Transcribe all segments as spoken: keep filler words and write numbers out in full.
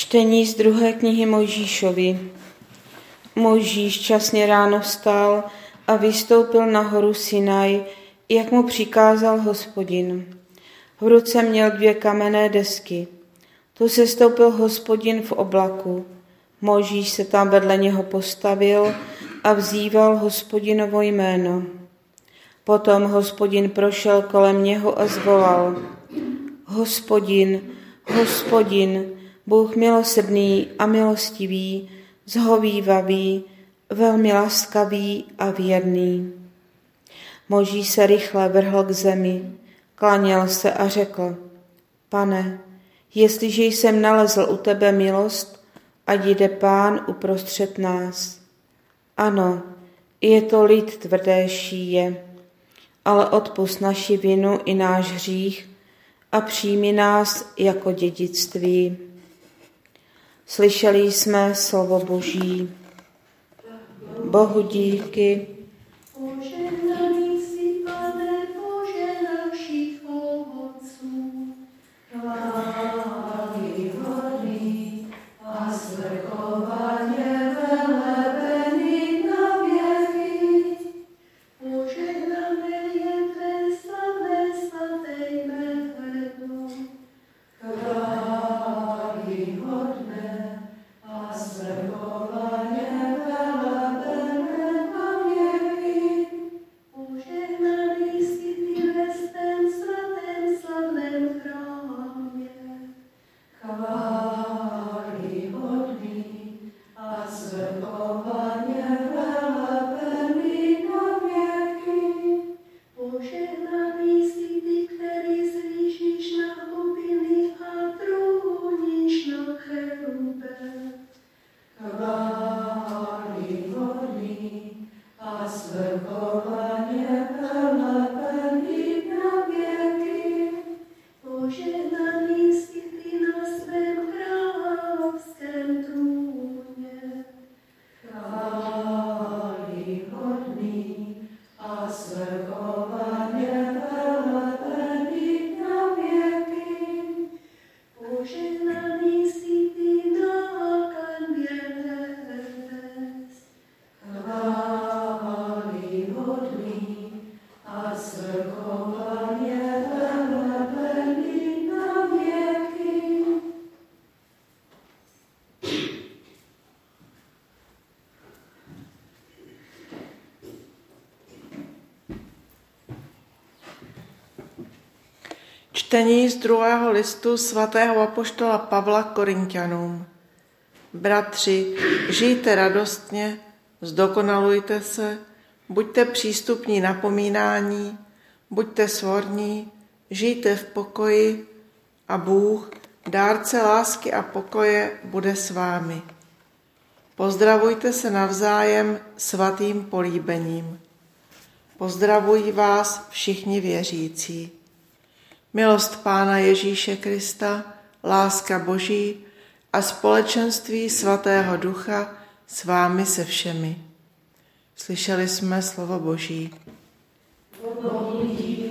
Čtení z druhé knihy Mojžíšovi. Mojžíš časně ráno vstal a vystoupil na horu Sinaj, jak mu přikázal Hospodin. V ruce měl dvě kamenné desky. Tu sestoupil Hospodin v oblaku. Mojžíš se tam vedle něho postavil a vzýval Hospodinovo jméno. Potom Hospodin prošel kolem něho a zvolal: Hospodin, Hospodin, Bůh milosrdný a milostivý, zhovívavý, velmi laskavý a věrný. Mojžíš se rychle vrhl k zemi, klaněl se a řekl: Pane, jestliže jsem nalezl u tebe milost, ať jde Pán uprostřed nás. Ano, je to lid tvrdé šíje, ale odpusť naši vinu i náš hřích a přijmi nás jako dědictví. Slyšeli jsme slovo Boží. Bohu díky. Požehnaný jsi, Pane, Bože našich otců, chvályhodný a svrchovaně velebený na věky. Požehnané je tvé slavné svaté jméno, chvályhodné a svrchovaně velebené na věky. Požehnaný jsi ty ve svém svatém slavném chrámě, chvályhodný a svrchovaně velebený na věky. Požehnaný jsi ty, který zvýšíš na hlubiny a trůníš na cherube, chvályhodný a svrchovaně velebený na věky. Požehnaný jsi ty na svém královském trůně, chvályhodný a svrchovaně velebený na věky. Požehnaný jsi ty na kanbě nebes, chvályhodný a svrchovaně velebený na věky. Čtení z druhého listu svatého apoštola Pavla Korinťanům. Bratři, žijte radostně, zdokonalujte se, buďte přístupní napomínání, buďte svorní, žijte v pokoji a Bůh, dárce lásky a pokoje, bude s vámi. Pozdravujte se navzájem svatým políbením. Pozdravují vás všichni věřící. Milost Pána Ježíše Krista, láska Boží a společenství Svatého Ducha s vámi se všemi. Slyšeli jsme slovo Boží. Bohu díky.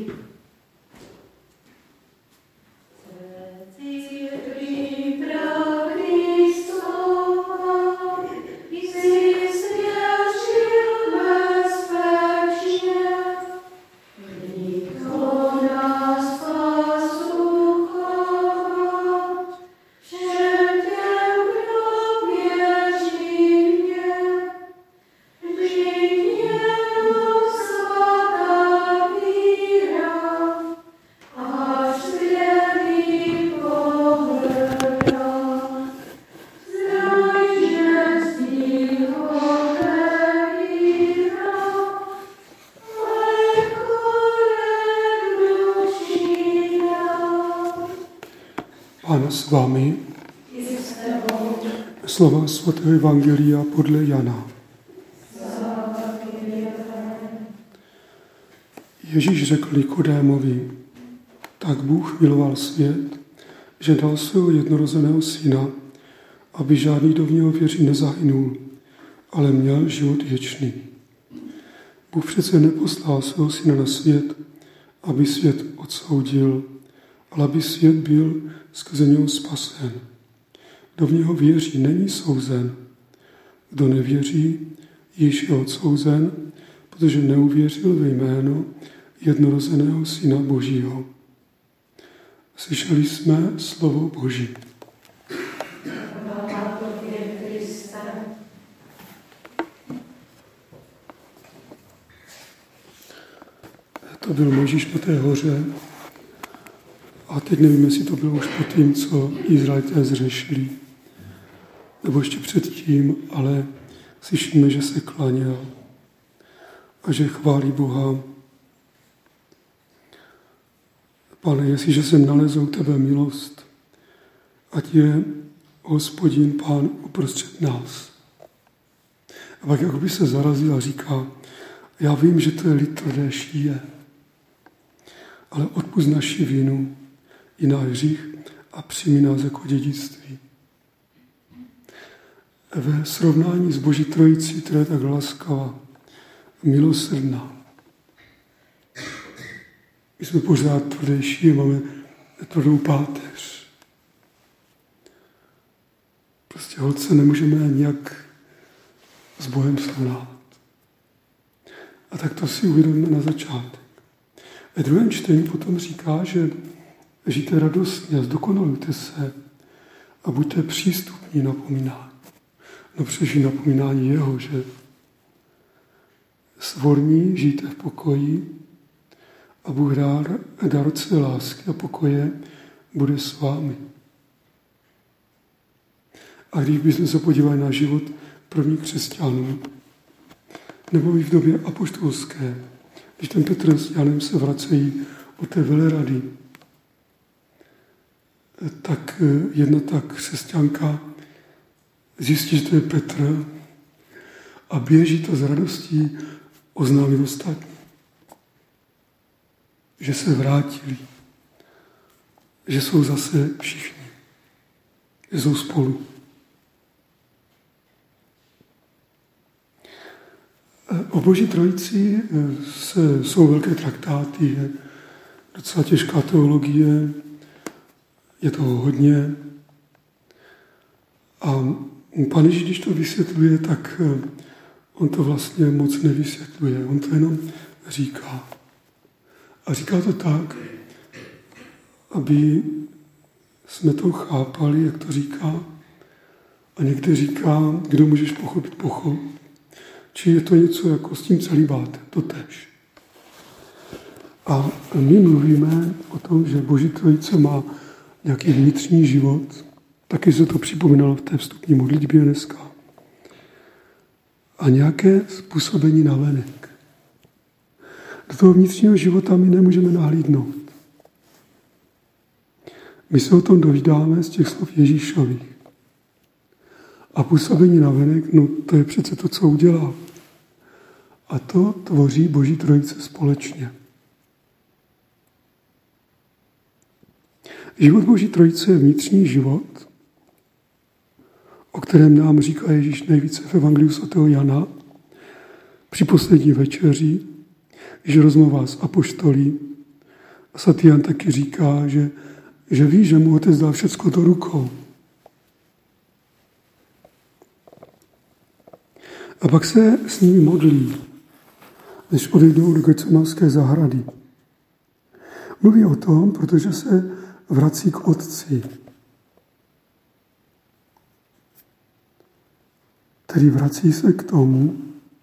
Pán s vámi. Slova svatého evangelia podle Jana. Ježíš řekl Nikodémovi: Tak Bůh miloval svět, že dal svého jednorozeného syna, aby žádný, kdo v něho věří, nezahynul, ale měl život věčný. Bůh přece neposlal svého syna na svět, aby svět odsoudil, ale aby svět byl skrze něho spasen. Kdo v něho věří, není souzen. Kdo nevěří, již je odsouzen, protože neuvěřil ve jméno jednorozeného Syna Božího. Slyšeli jsme slovo Boží. To byl Mojžíš na té hoře a teď nevím, jestli to bylo už po tím, co Izraelité zřešili, nebo ještě předtím, ale slyšíme, že se klaněl a že chválí Boha. Pane, jestliže jsem nalezl u tebe milost, ať je Hospodin Pán uprostřed nás. A pak jakoby se zarazil a říká, já vím, že to je lid tvrdé šíje, ale odpusť naši vinu i náš hřích a přijmi nás jako dědictví. Ve srovnání s Boží trojicí, která je tak laskavá, milosrdná. My jsme pořád tvrdejší, máme tvrdou páteř. Prostě holce nemůžeme nějak s Bohem srovnávat. A tak to si uvědomíme na začátek. Ve druhém čtení potom říká, že žijte radostně a zdokonalujte se a buďte přístupní napomínání. No přežij napomínání jeho, že svorní, žijte v pokoji a Bůh dár, dárce lásky a pokoje bude s vámi. A když bychom se podívali na život prvních křesťanů, nebo i v době apoštolské, když ten Petr s Janem se vracejí od té velerady, tak jedna ta křesťanka zjistí, že to je Petr a běží to s radostí oznámit ostatní. Že se vrátili, že jsou zase všichni, že jsou spolu. O Boží trojici se, jsou velké traktáty, je docela těžká teologie, je toho hodně. A Pán Ježíš, když to vysvětluje, tak on to vlastně moc nevysvětluje, on to jenom říká. A říká to tak, aby jsme to chápali, jak to říká. A někdy říká, kdo můžeš pochopit, pochop. Či je to něco jako s tím celibátem, to tež. A my mluvíme o tom, že Boží trojice má nějaký vnitřní život. Taky se to připomínalo v té vstupní modlitbě dneska. A nějaké způsobení navenek. Do toho vnitřního života my nemůžeme nahlídnout. My se o tom dovídáme z těch slov Ježíšových. A působení navenek, no to je přece to, co udělá. A to tvoří Boží trojice společně. Život Boží trojice je vnitřní život, o kterém nám říká Ježíš nejvíce v Evangeliu svatého Jana při poslední večeři, když rozmluvá s apoštolí. A svatý Jan taky říká, že, že ví, že mu Otec dal všecko do rukou. A pak se s nimi modlí, než odejdou do Getsemanské zahrady. Mluví o tom, protože se vrací k Otci, tedy vrací se k tomu,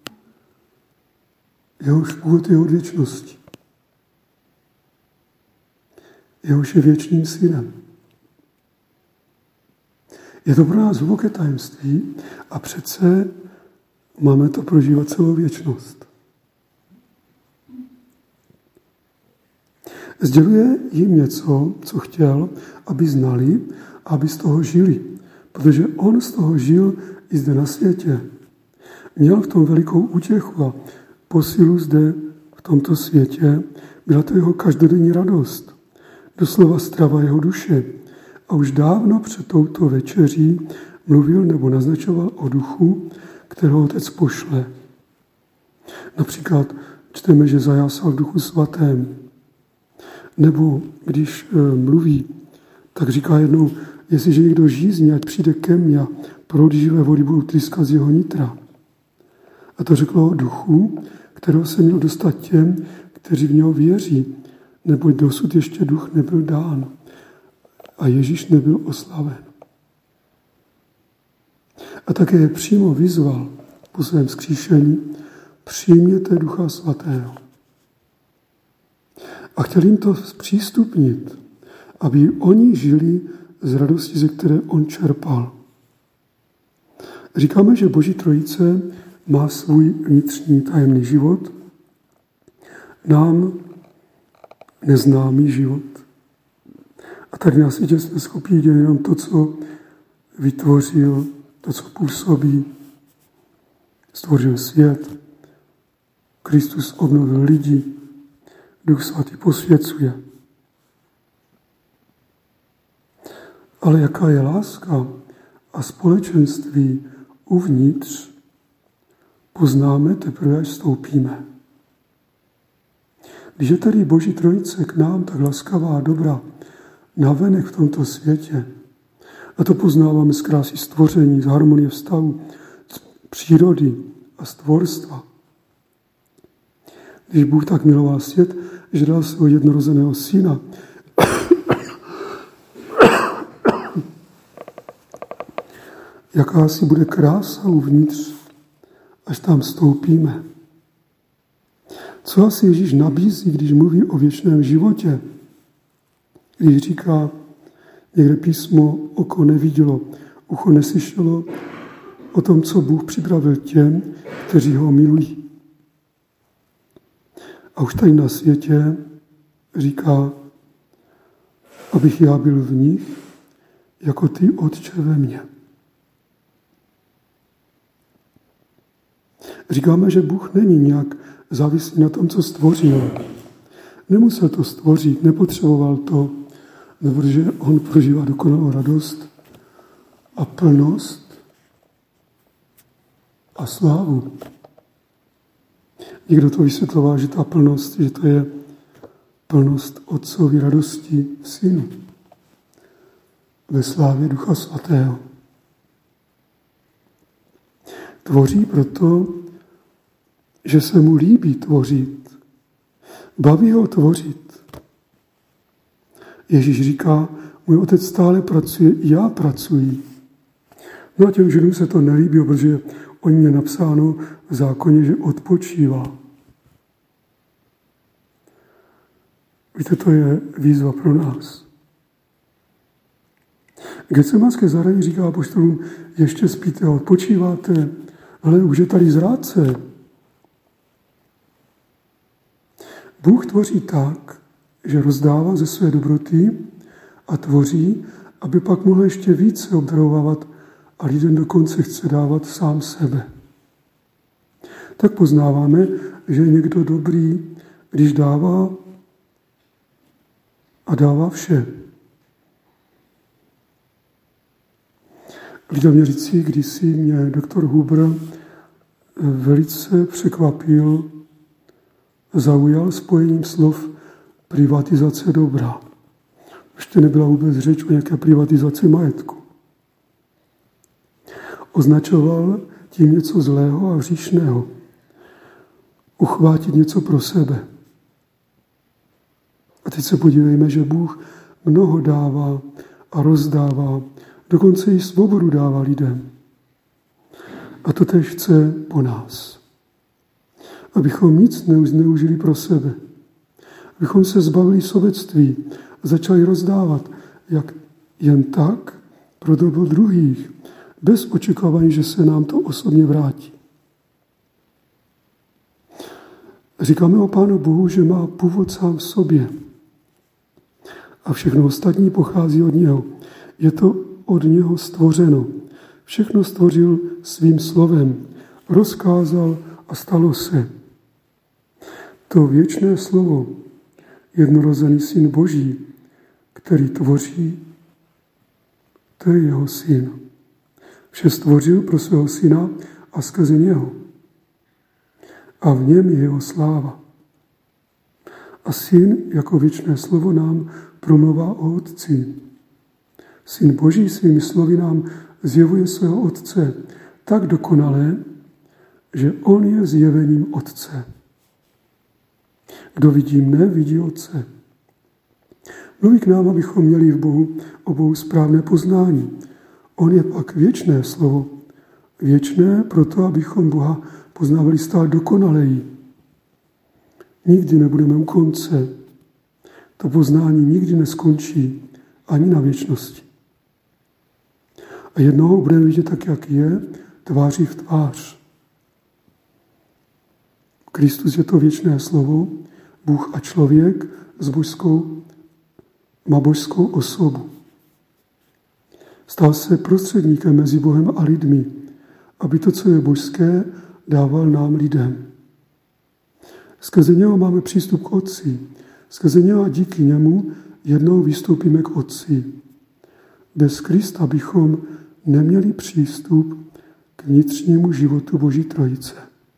jehož původ je od věčnosti. Jehož je věčným synem. Je to pro nás hluboké tajemství a přece máme to prožívat celou věčnost. Sděluje jim něco, co chtěl, aby znali, aby z toho žili. Protože on z toho žil i zde na světě. Měl v tom velikou útěchu a posilu zde v tomto světě. Byla to jeho každodenní radost. Doslova strava jeho duše. A už dávno před touto večeří mluvil nebo naznačoval o duchu, kterého Otec pošle. Například čteme, že zajásal v Duchu svatém. Nebo když e, mluví, tak říká jednou, jestliže někdo žízní, ať přijde ke mně a proud živé vody budou tryskat z jeho nitra. A to řeklo o duchu, kterého se měl dostat těm, kteří v něho věří, neboť dosud ještě duch nebyl dán a Ježíš nebyl oslaven. A také je přímo vyzval po svém vzkříšení, přijměte Ducha Svatého. A chtěl jim to zpřístupnit, aby oni žili z radosti, ze které on čerpal. Říkáme, že Boží Trojice má svůj vnitřní tajemný život, nám neznámý život. A tady na světě jsme schopni dělat jenom to, co vytvořil, to, co působí. Stvořil svět, Kristus obnovil lidi, Duch Svatý posvěcuje. Ale jaká je láska a společenství uvnitř, poznáme teprve, až vstoupíme. Když je tady Boží Trojice k nám tak laskavá a dobrá navenek v tomto světě, a to poznáváme z krásy stvoření, z harmonie vztahu, z přírody a stvorstva. Když Bůh tak miloval svět, že dal svého jednorozeného syna, jaká si bude krása uvnitř, až tam vstoupíme. Co asi Ježíš nabízí, když mluví o věčném životě? Když říká, někde písmo oko nevidělo, ucho neslyšelo o tom, co Bůh připravil těm, kteří ho milují. A už tady na světě říká, abych já byl v nich, jako ty, Otče, ve mně. Říkáme, že Bůh není nějak závislý na tom, co stvořil. Nemusel to stvořit, nepotřeboval to, protože on prožívá dokonalou radost a plnost a slávu. Někdo to vysvětloval, že ta plnost, že to je plnost Otcovy radosti v Synu, ve slávě Ducha Svatého. Tvoří proto, že se mu líbí tvořit. Baví ho tvořit. Ježíš říká, můj otec stále pracuje, i já pracuji. No a těm Židům se to nelíbí, protože o něm je napsáno v zákoně, že odpočívá. Víte, to je výzva pro nás. Getsemanské zahrady říká apoštolům, ještě spíte a odpočíváte, ale už je tady zrádce. Bůh tvoří tak, že rozdává ze své dobroty a tvoří, aby pak mohl ještě více obdarovávat a lidem dokonce chce dávat sám sebe. Tak poznáváme, že je někdo dobrý, když dává a dává vše. Lidoměřicí kdysi mě doktor Huber velice překvapil, zaujal spojením slov privatizace dobra. Ještě nebyla vůbec řeč o nějaké privatizaci majetku. Označoval tím něco zlého a hříšného. Uchvátit něco pro sebe. A teď se podívejme, že Bůh mnoho dává a rozdává, dokonce i svobodu dává lidem. A to též chce po nás. Abychom nic neužili pro sebe. Abychom se zbavili sobectví a začali rozdávat, jak jen tak pro dobro druhých, bez očekávání, že se nám to osobně vrátí. Říkáme o Pánu Bohu, že má původ sám v sobě. A všechno ostatní pochází od něho. Je to od něho stvořeno. Všechno stvořil svým slovem. Rozkázal a stalo se. To věčné slovo, jednorozený Syn Boží, který tvoří, to je jeho Syn. Vše stvořil pro svého Syna a skrze něho. A v něm je jeho sláva. A Syn jako věčné slovo nám promluvá o Otci. Syn Boží svými slovy nám zjevuje svého Otce tak dokonale, že on je zjevením Otce. Kdo vidí mne, vidí Otce. Mluví k nám, abychom měli v Bohu obou správné poznání. On je pak věčné slovo. Věčné proto, abychom Boha poznávali stále dokonaleji. Nikdy nebudeme u konce. To poznání nikdy neskončí ani na věčnosti. A jednoho budeme vidět tak, jak je, tváří v tvář. Kristus je to věčné slovo, Bůh a člověk s božskou, má božskou osobu. Stal se prostředníkem mezi Bohem a lidmi, aby to, co je božské, dával nám lidem. Skrze něho máme přístup k Otci. Skrze něho a díky němu jednou vystoupíme k Otci. Bez Krista bychom neměli přístup k vnitřnímu životu Boží Trojice.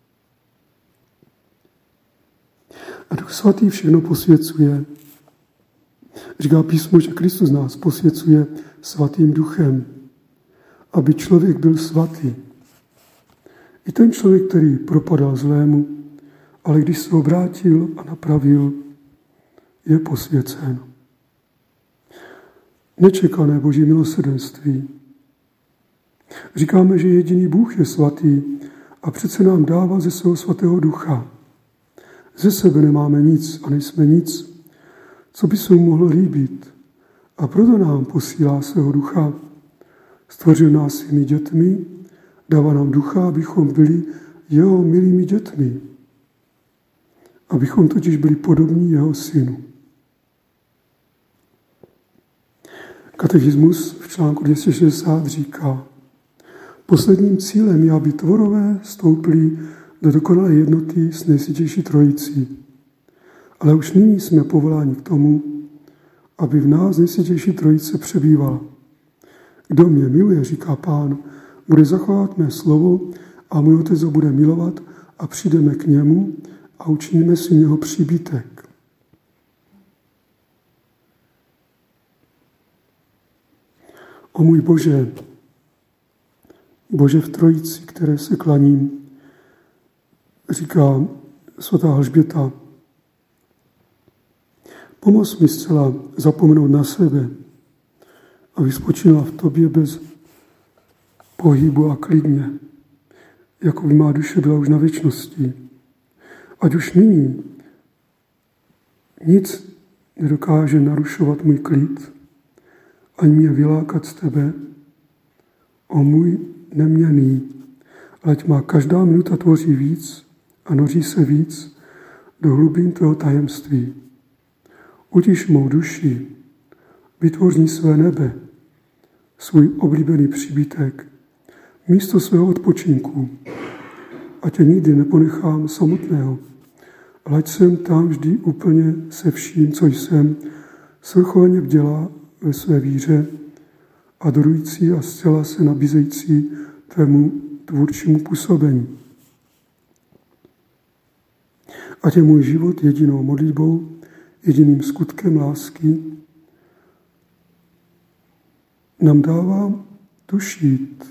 A Duch Svatý všechno posvěcuje. Říká písmo, že Kristus nás posvěcuje svatým duchem, aby člověk byl svatý. I ten člověk, který propadal zlému, ale když se obrátil a napravil, je posvěcen. Nečekané Boží milosrdenství. Říkáme, že jediný Bůh je svatý a přece nám dává ze svého svatého ducha. Ze sebe nemáme nic a nejsme nic, co by se mu mohlo líbit. A proto nám posílá svého ducha. Stvořil nás svými dětmi, dává nám ducha, abychom byli jeho milými dětmi. Abychom totiž byli podobní jeho synu. Katechismus v článku dvě stě šedesát říká: posledním cílem je, aby tvorové stoupili do dokonalé jednoty s nejsvětější trojicí. Ale už nyní jsme povoláni k tomu, aby v nás nejsvětější trojice přebývala. Kdo mě miluje, říká Pán, bude zachovávat mé slovo a můj Otec ho bude milovat a přijdeme k němu a učiníme si něho příbytek. O můj Bože, Bože v trojici, které se klaním, říká svatá Alžběta, pomoz mi zcela zapomenout na sebe, aby spočinula v tobě bez pohybu a klidně, jako by má duše byla už na věčnosti. Ať už nyní nic nedokáže narušovat můj klid, ani mě vylákat z tebe, o můj neměnný, ať má každá minuta tvoří víc a noří se víc do hlubin tvého tajemství. Utiš mou duši, vytvoř své nebe, svůj oblíbený příbytek, místo svého odpočinku, a tě nikdy neponechám samotného, ale ať jsem tam vždy úplně se vším, co jsem, svrchovaně bděla ve své víře, adorující a zcela se nabízející tvému tvůrčímu působení. Ať je můj život jedinou modlitbou, jediným skutkem lásky, nám dává tušit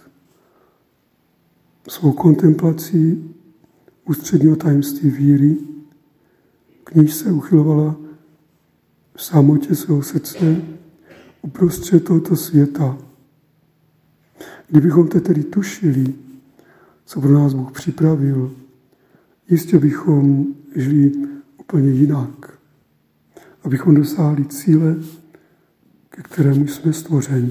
svou kontemplací ústředního tajemství víry, k níž se uchylovala v samotě svého srdce uprostřed tohoto světa. Kdybychom tedy tušili, co pro nás Bůh připravil, jistě bychom žili úplně jinak. Abychom dosáhli cíle, ke kterému jsme stvořeni.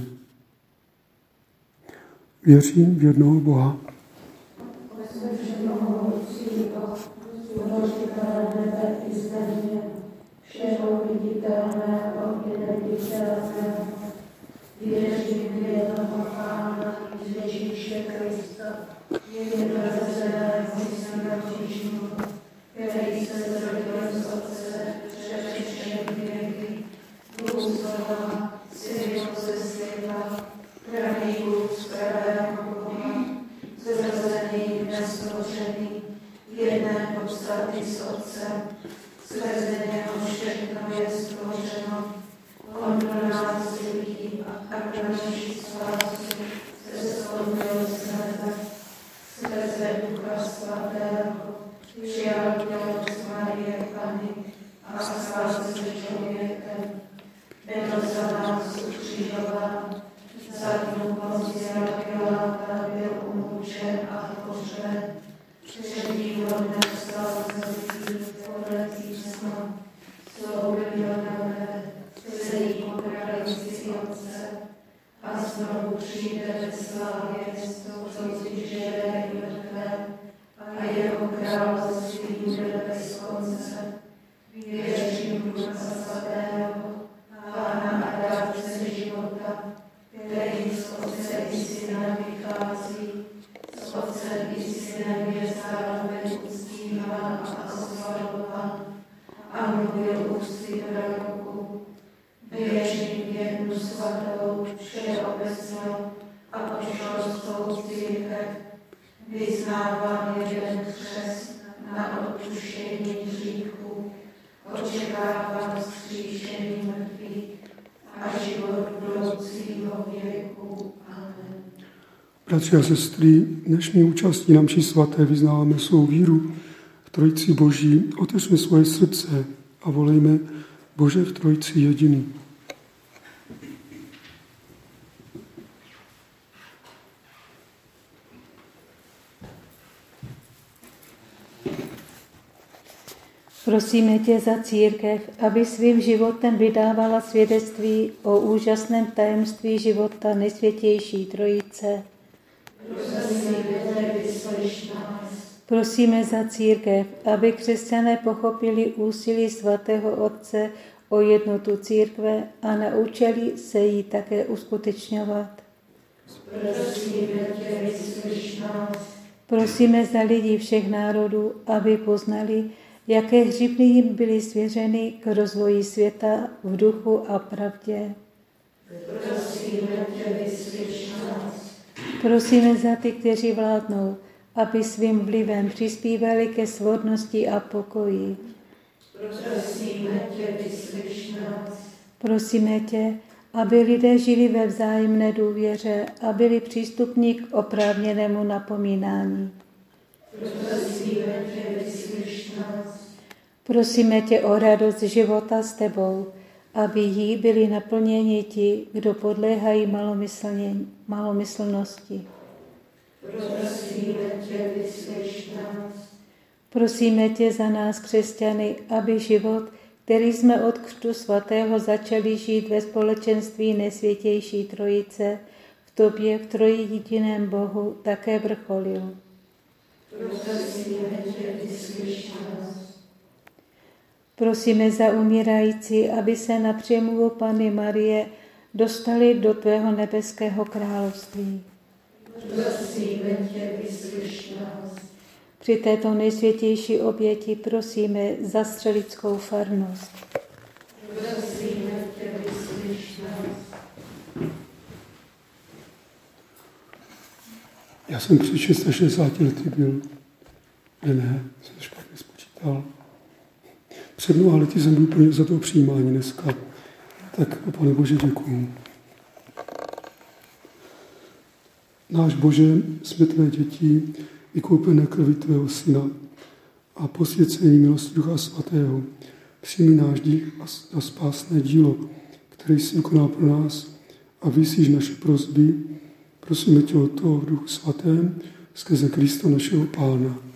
Věřím v jednoho Boha. Věřím v jednoho Pána, Ježíše Krista, jednorozeného Syna Božího, který se zrodil z Otce před všemi věky, Bůh slova, Syn ze světa, pravý Bůh z pravého Boha, zrozený, nestvořený, jedné podstaty s Otcem, skrze něho všechno je stvořeno. On pro nás lidí a pro naši spásu, sestoupil z nebe, skrze Ducha Svatého, přijal tělo z Marie Panny a stal se člověkem, byl za nás ukřižován, za dnů Poncia Piláta byl umučen a pohřben, třetí dne vstal z mrtvých podle písma, stoupil do nebe, sedí po pravici Otce a znovu přijde ve slávě soudit živé i mrtvé a jeho království bude bez konce. Věřím v Ducha Svatého, Pána a dárce života, který z Otce i Syna vychází, z Otce i Synem je zároveň uctíván a oslavován a mluvil ústy proroků. Věřím v jednu svatou, všeobecnou a apoštolskou církev, vyznávám jeden křest na odpuštění hříchů, očekávám vzkříšení mrtvých a život budoucího věku. Amen. Bratři a sestry, dnešní účastí na mši svaté vyznáváme svou víru v Trojici Boží. Otevřme svoje srdce a volejme Bože v Trojici jediný. Prosíme tě za církev, aby svým životem vydávala svědectví o úžasném tajemství života nejsvětější Trojice. Prosíme za církev, aby křesťané pochopili úsilí svatého Otce o jednotu církve a naučili se ji také uskutečňovat. Prosíme tě, vyslyš nás. Prosíme za lidi všech národů, aby poznali, jaké hříbny jim byly svěřeny k rozvoji světa v duchu a pravdě. Prosíme tě, vyslyš nás. Prosíme za ty, kteří vládnou, aby svým vlivem přispívali ke svodnosti a pokoji. Prosíme tě, vyslyš nás. Prosíme tě, aby lidé žili ve vzájemné důvěře a byli přístupní k oprávněnému napomínání. Prosíme tě, vyslyš nás. Prosíme tě o radost života s tebou, aby jí byli naplněni ti, kdo podléhají malomyslnosti. Prosíme tě, vyslyš nás. Prosíme tě za nás, křesťany, aby život, který jsme od křtu svatého začali žít ve společenství nejsvětější Trojice, v tobě, v trojjediném Bohu, také vrcholil. Prosíme tě, vyslyš nás. Prosíme za umírající, aby se na přemluvu Panny Marie dostali do tvého nebeského království. Prosíme tě, vyslyš nás. Při této nejsvětější oběti prosíme za střelickou farnost. Prosíme tě, vyslyš nás. Já jsem před šedesáti lety byl, ne, ne, jsem špatně spočítal. Před mnoha lety jsem byl úplně za toho přijímání dneska. Tak, Pane Bože, děkuju. Náš Bože, jsme tvé děti, vykoupené krví tvého Syna a posvěcení milosti Ducha Svatého. Přijmi náš dích a spásné dílo, které jsi vykonal pro nás a vyslyš naše prosby. Prosíme tě o to v Duchu Svatém, skrze Krista našeho Pána.